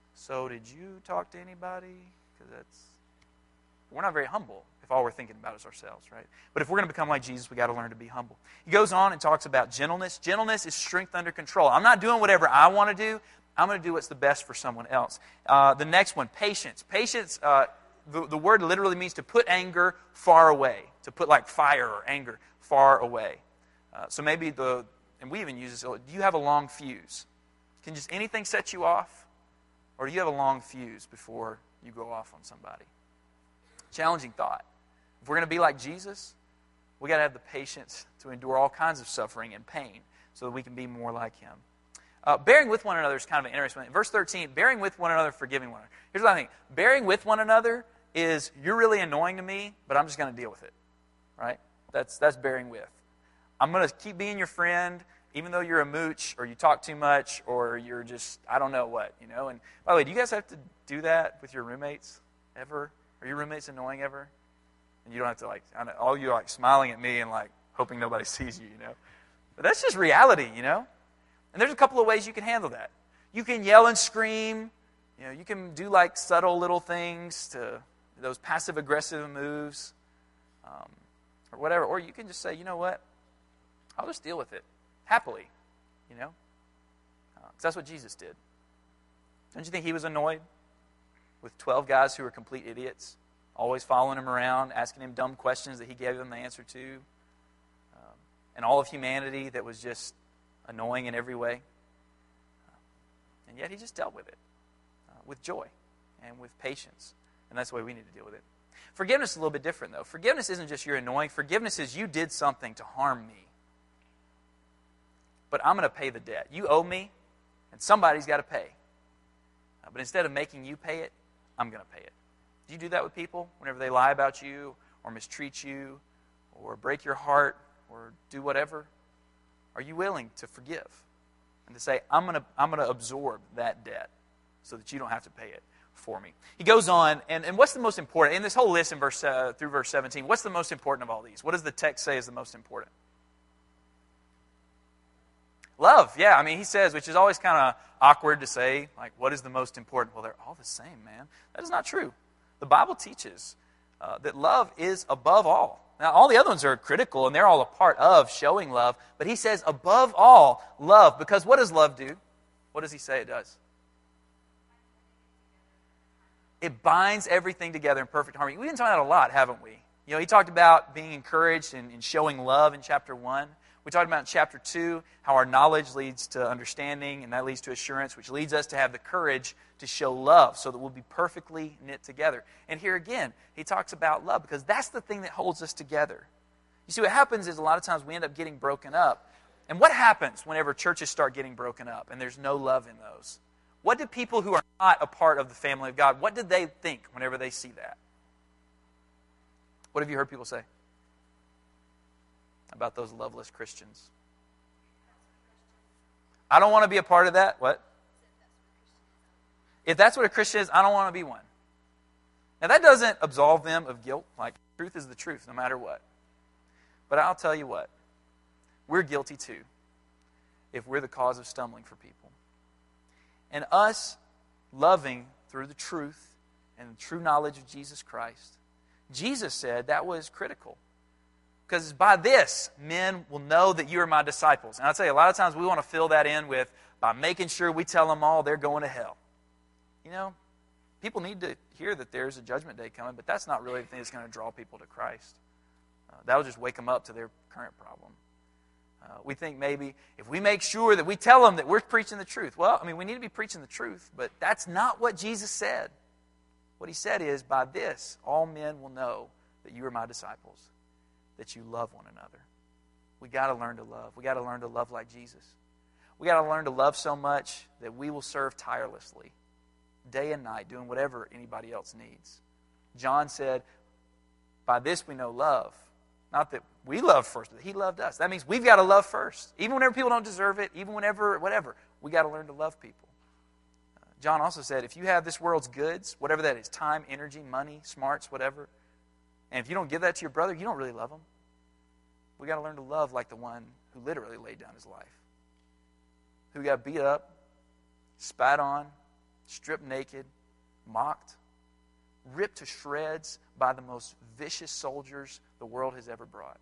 so did you talk to anybody? Because that's, we're not very humble if all we're thinking about is ourselves, right? But if we're going to become like Jesus, we got to learn to be humble. He goes on and talks about gentleness. Gentleness is strength under control. I'm not doing whatever I want to do. I'm going to do what's the best for someone else. Uh, the next one, patience. Patience, uh, the, the word literally means to put anger far away. To put like fire or anger far away. Uh, so maybe the, and we even use this, do you have a long fuse? Can just anything set you off? Or do you have a long fuse before you go off on somebody? Challenging thought. If we're going to be like Jesus, we got to have the patience to endure all kinds of suffering and pain so that we can be more like Him. Uh, bearing with one another is kind of an interesting one. In verse thirteen, bearing with one another, forgiving one another. Here's what I think. Bearing with one another is, you're really annoying to me, but I'm just going to deal with it. Right? That's that's bearing with. I'm going to keep being your friend, even though you're a mooch, or you talk too much, or you're just, I don't know what, you know. And by the way, do you guys have to do that with your roommates ever? Are your roommates annoying ever? And you don't have to, like, I know, all you are like smiling at me and like hoping nobody sees you, you know. But that's just reality, you know. And there's a couple of ways you can handle that. You can yell and scream. You know, you can do like subtle little things to those passive-aggressive moves, um, or whatever. Or you can just say, you know what? I'll just deal with it happily, you know? Because uh, that's what Jesus did. Don't you think He was annoyed with twelve guys who were complete idiots, always following Him around, asking Him dumb questions that He gave them the answer to, um, and all of humanity that was just annoying in every way? Uh, and yet He just dealt with it uh, with joy and with patience. And that's the way we need to deal with it. Forgiveness is a little bit different, though. Forgiveness isn't just you're annoying. Forgiveness is you did something to harm me, but I'm going to pay the debt. You owe me, and somebody's got to pay. Uh, but instead of making you pay it, I'm going to pay it. Do you do that with people whenever they lie about you or mistreat you or break your heart or do whatever? Are you willing to forgive and to say, I'm going to I'm going to absorb that debt so that you don't have to pay it for me? He goes on, and, and what's the most important? In this whole list in verse uh, through verse seventeen, what's the most important of all these? What does the text say is the most important? Love, yeah. I mean, he says, which is always kind of awkward to say, like, what is the most important? Well, they're all the same, man. That is not true. The Bible teaches uh, that love is above all. Now, all the other ones are critical, and they're all a part of showing love. But he says, above all, love. Because what does love do? What does he say it does? It binds everything together in perfect harmony. We've been talking about that a lot, haven't we? You know, he talked about being encouraged and, and showing love in chapter one. We talked about in chapter two how our knowledge leads to understanding, and that leads to assurance, which leads us to have the courage to show love so that we'll be perfectly knit together. And here again, he talks about love because that's the thing that holds us together. You see, what happens is a lot of times we end up getting broken up. And what happens whenever churches start getting broken up and there's no love in those? What do people who are not a part of the family of God, what did they think whenever they see that? What have you heard people say about those loveless Christians? I don't want to be a part of that. What? If that's what a Christian is, I don't want to be one. Now, that doesn't absolve them of guilt. Like, truth is the truth, no matter what. But I'll tell you what. We're guilty too if we're the cause of stumbling for people. And us loving through the truth and the true knowledge of Jesus Christ, Jesus said that was critical. Because by this, men will know that you are my disciples. And I'll tell you, a lot of times we want to fill that in with, by making sure we tell them all they're going to hell. You know, people need to hear that there's a judgment day coming, but that's not really the thing that's going to draw people to Christ. Uh, that'll just wake them up to their current problem. Uh, we think maybe if we make sure that we tell them that we're preaching the truth. Well, I mean, we need to be preaching the truth, but that's not what Jesus said. What he said is, by this, all men will know that you are my disciples, that you love one another. We got to learn to love. We got to learn to love like Jesus. We got to learn to love so much that we will serve tirelessly, day and night, doing whatever anybody else needs. John said, by this we know love. Not that we love first, but he loved us. That means we've got to love first. Even whenever people don't deserve it, even whenever, whatever, we got to learn to love people. Uh, John also said, if you have this world's goods, whatever that is, time, energy, money, smarts, whatever, and if you don't give that to your brother, you don't really love him. We got to learn to love like the one who literally laid down his life, who got beat up, spat on, stripped naked, mocked, ripped to shreds by the most vicious soldiers the world has ever brought.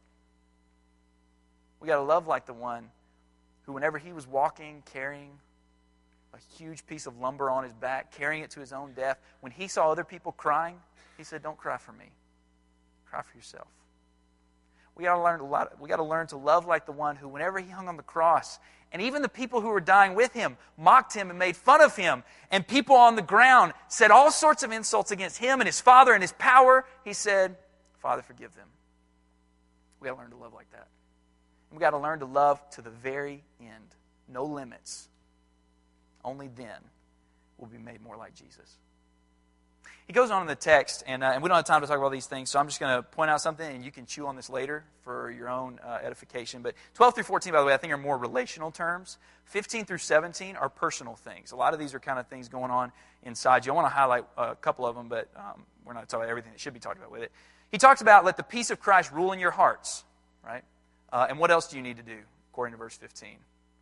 We got to love like the one who, whenever he was walking, carrying a huge piece of lumber on his back, carrying it to his own death, when he saw other people crying, he said, "Don't cry for me. Cry for yourself." We got to learn a lot. We got to learn to love like the one who, whenever he hung on the cross, and even the people who were dying with him mocked him and made fun of him, and people on the ground said all sorts of insults against him and his Father and his power, he said, "Father, forgive them." We got to learn to love like that. And we got to learn to love to the very end. No limits. Only then will we be made more like Jesus. He goes on in the text, and, uh, and we don't have time to talk about these things, so I'm just going to point out something, and you can chew on this later for your own uh, edification. But twelve through fourteen, by the way, I think are more relational terms. fifteen through seventeen are personal things. A lot of these are kind of things going on inside you. I want to highlight a couple of them, but um, we're not talking about everything that should be talked about with it. He talks about, let the peace of Christ rule in your hearts, right? Uh, and what else do you need to do, according to verse fifteen?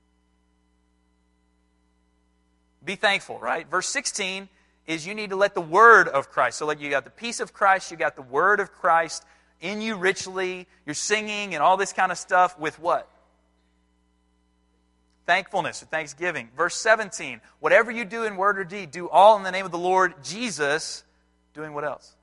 Be thankful, right? Verse sixteen is you need to let the word of Christ. So like you got the peace of Christ, you got the word of Christ in you richly. You're singing and all this kind of stuff with what? Thankfulness or thanksgiving. Verse seventeen, whatever you do in word or deed, do all in the name of the Lord Jesus. Doing what else?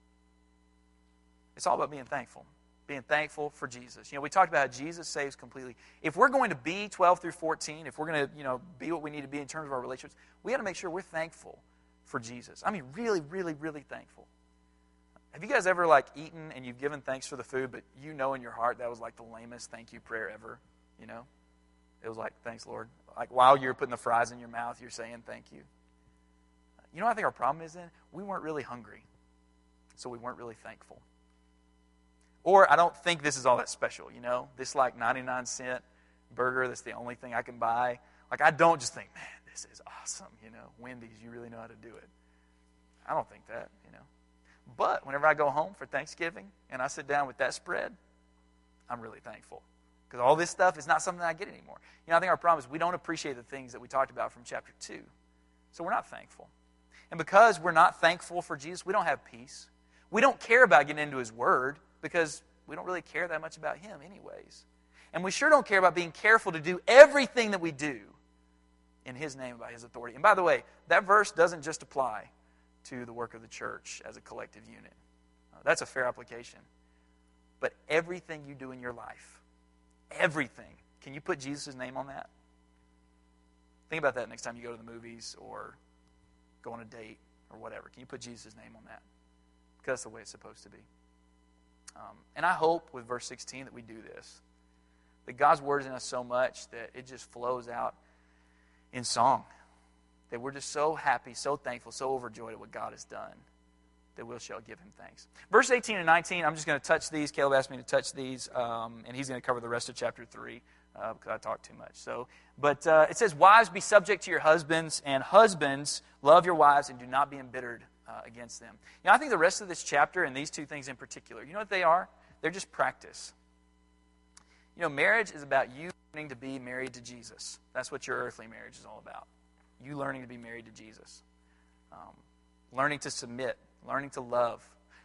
It's all about being thankful. Being thankful for Jesus. You know, we talked about how Jesus saves completely. If we're going to be twelve through fourteen, if we're going to, you know, be what we need to be in terms of our relationships, we got to make sure we're thankful for Jesus. I mean, really, really, really thankful. Have you guys ever, like, eaten and you've given thanks for the food, but you know in your heart that was, like, the lamest thank you prayer ever, you know? It was like, thanks, Lord. Like, while you're putting the fries in your mouth, you're saying thank you. You know what I think our problem is then? We weren't really hungry, so we weren't really thankful. Or I don't think this is all that special, you know? This, like, ninety-nine cent burger that's the only thing I can buy. Like, I don't just think, man, this is awesome, you know? Wendy's, you really know how to do it. I don't think that, you know? But whenever I go home for Thanksgiving and I sit down with that spread, I'm really thankful. Because all this stuff is not something I get anymore. You know, I think our problem is we don't appreciate the things that we talked about from chapter two. So we're not thankful. And because we're not thankful for Jesus, we don't have peace. We don't care about getting into His Word because we don't really care that much about Him anyways. And we sure don't care about being careful to do everything that we do in His name by His authority. And by the way, that verse doesn't just apply to the work of the church as a collective unit. Uh, that's a fair application. But everything you do in your life, everything, can you put Jesus' name on that? Think about that next time you go to the movies or go on a date or whatever. Can you put Jesus' name on that? Because that's the way it's supposed to be. Um, and I hope with verse sixteen that we do this. That God's Word is in us so much that it just flows out in song. That we're just so happy, so thankful, so overjoyed at what God has done that we shall give Him thanks. Verse eighteen and nineteen, I'm just going to touch these. Caleb asked me to touch these, um, and he's going to cover the rest of chapter three uh, because I talked too much. So, But uh, it says, wives, be subject to your husbands, and husbands, love your wives, and do not be embittered uh, against them. You know, I think the rest of this chapter, and these two things in particular, you know what they are? They're just practice. You know, marriage is about you learning to be married to Jesus. That's what your earthly marriage is all about. You learning to be married to Jesus. Um, learning to submit. Learning to love.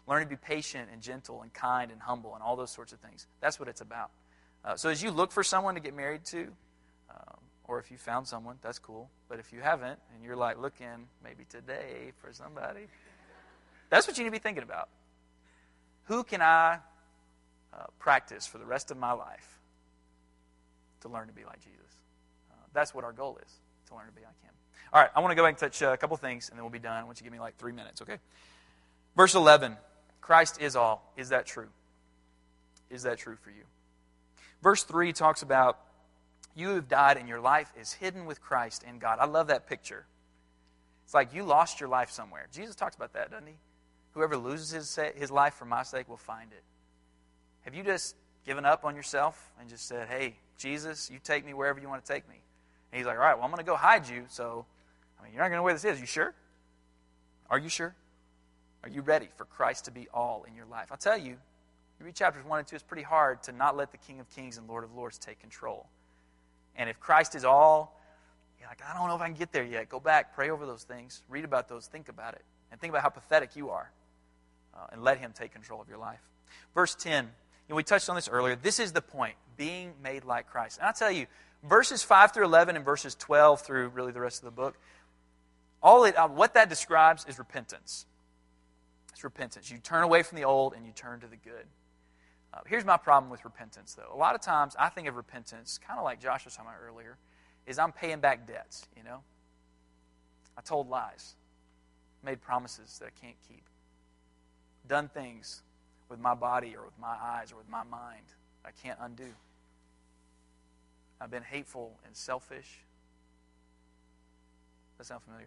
Learning to be patient and gentle and kind and humble and all those sorts of things. That's what it's about. Uh, so as you look for someone to get married to, um, or if you found someone, that's cool. But if you haven't, and you're like looking maybe today for somebody, that's what you need to be thinking about. Who can I uh, practice for the rest of my life to learn to be like Jesus? Uh, that's what our goal is, to learn to be like him. All right, I want to go back and touch uh, a couple things, and then we'll be done. I want you to give me like three minutes, okay? Verse eleven, Christ is all. Is that true? Is that true for you? Verse three talks about you have died and your life is hidden with Christ in God. I love that picture. It's like you lost your life somewhere. Jesus talks about that, doesn't he? Whoever loses his, his life for my sake will find it. Have you just given up on yourself and just said, hey, Jesus, you take me wherever you want to take me? And he's like, all right, well, I'm going to go hide you, so I mean, you're not going to know where this is. You sure? Are you sure? Are you ready for Christ to be all in your life? I'll tell you, you read chapters one and two, it's pretty hard to not let the King of Kings and Lord of Lords take control. And if Christ is all, you're like, I don't know if I can get there yet. Go back, pray over those things, read about those, think about it, and think about how pathetic you are, uh, and let him take control of your life. Verse ten, and we touched on this earlier, this is the point, being made like Christ. And I'll tell you, verses five through eleven and verses twelve through really the rest of the book, all it, uh, what that describes is repentance. It's repentance. You turn away from the old and you turn to the good. Uh, here's my problem with repentance, though. A lot of times I think of repentance, kind of like Josh was talking about earlier, is I'm paying back debts, you know? I told lies, made promises that I can't keep, done things with my body or with my eyes or with my mind I can't undo. I've been hateful and selfish. Does that sound familiar?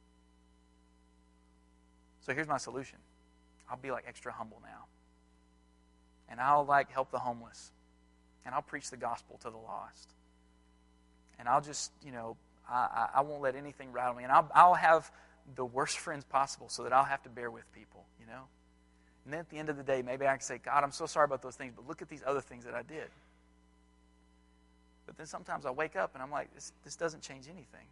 So here's my solution. I'll be like extra humble now. And I'll like help the homeless. And I'll preach the gospel to the lost. And I'll just, you know, I, I won't let anything rattle me. And I'll, I'll have the worst friends possible so that I'll have to bear with people, you know. And then at the end of the day, maybe I can say, God, I'm so sorry about those things, but look at these other things that I did. But then sometimes I wake up and I'm like, this, this doesn't change anything.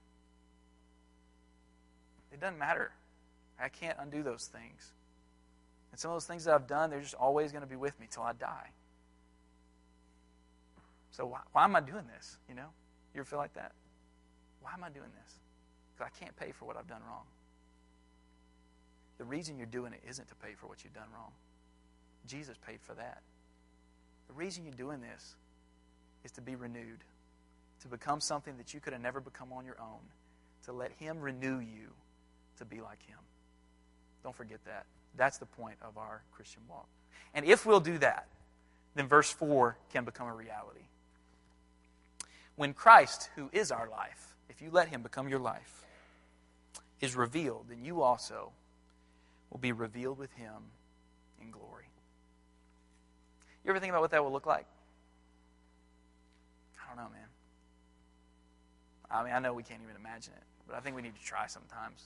It doesn't matter. I can't undo those things. And some of those things that I've done, they're just always going to be with me till I die. So why, why am I doing this? You know? You ever feel like that? Why am I doing this? Because I can't pay for what I've done wrong. The reason you're doing it isn't to pay for what you've done wrong. Jesus paid for that. The reason you're doing this is to be renewed, to become something that you could have never become on your own, to let him renew you to be like him. Don't forget that. That's the point of our Christian walk. And if we'll do that, then verse four can become a reality. When Christ, who is our life, if you let him become your life, is revealed, then you also will be revealed with him in glory. You ever think about what that will look like? I don't know, man. I mean, I know we can't even imagine it, but I think we need to try sometimes.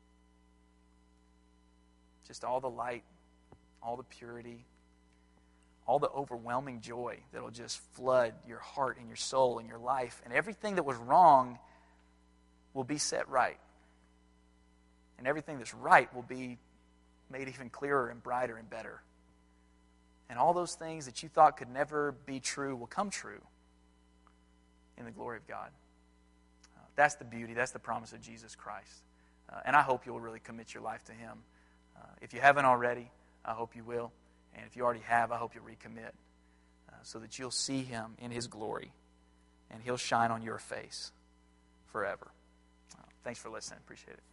Just all the light, all the purity, all the overwhelming joy that will just flood your heart and your soul and your life. And everything that was wrong will be set right. And everything that's right will be made even clearer and brighter and better. And all those things that you thought could never be true will come true in the glory of God. Uh, that's the beauty. That's the promise of Jesus Christ. Uh, and I hope you'll really commit your life to him. Uh, if you haven't already, I hope you will. And if you already have, I hope you'll recommit uh, so that you'll see him in his glory and he'll shine on your face forever. Uh, thanks for listening. Appreciate it.